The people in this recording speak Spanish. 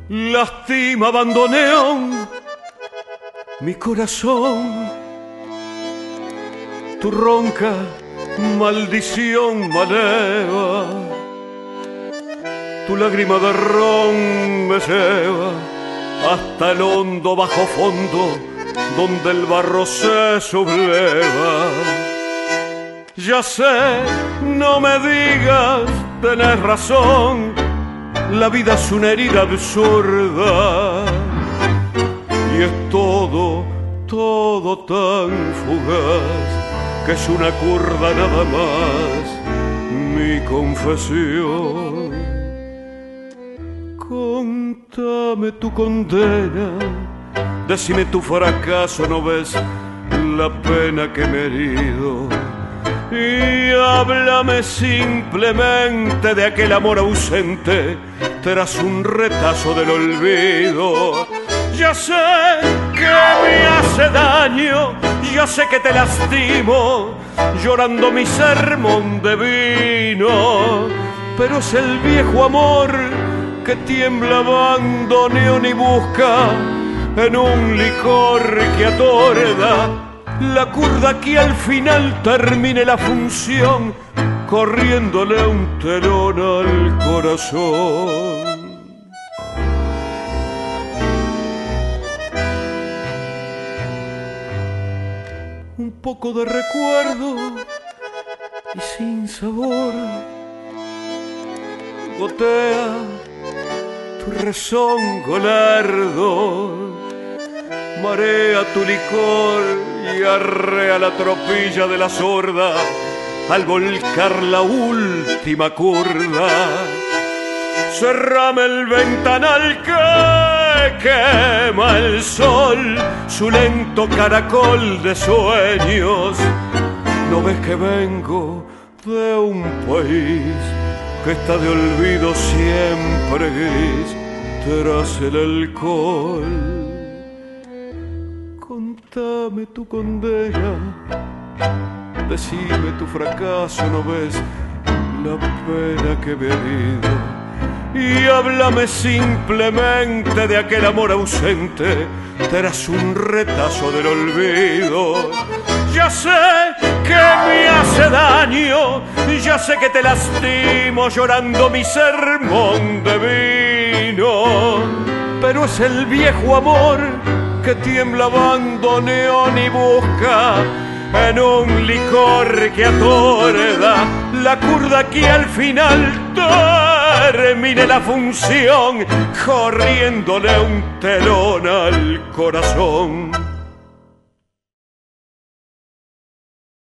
lastima bandoneón mi corazón. Tu ronca maldición maleva, tu lágrima de ron me lleva hasta el hondo bajo fondo donde el barro se subleva. Ya sé, no me digas, tenés razón, la vida es una herida absurda y es todo tan fugaz que es una curda nada más mi confesión. Contame tu condena, decime tu fracaso, no ves la pena que me he herido, y háblame simplemente de aquel amor ausente tras un retazo del olvido. Ya sé que me hace daño, ya sé que te lastimo, llorando mi sermón de vino, pero es el viejo amor que tiembla bandoneón y busca en un licor que atorda la curda que al final termine la función, corriéndole un telón al corazón. Un poco de recuerdo y sin sabor gotea tu rezongo lerdo, marea tu licor y arrea la tropilla de la sorda al volcar la última curda. Cerrame el ventanal que quema el sol, su lento caracol de sueños. ¿No ves que vengo de un país que está de olvido siempre gris tras el alcohol? Contame tu condena, decime tu fracaso, ¿no ves la pena que me he herido? Y háblame simplemente de aquel amor ausente tras un retazo del olvido. Ya sé que me hace daño, ya sé que te lastimo llorando mi sermón de vino, pero es el viejo amor que tiembla bandoneón y busca en un licor que atorda la curda que al final termine la función, corriéndole un telón al corazón.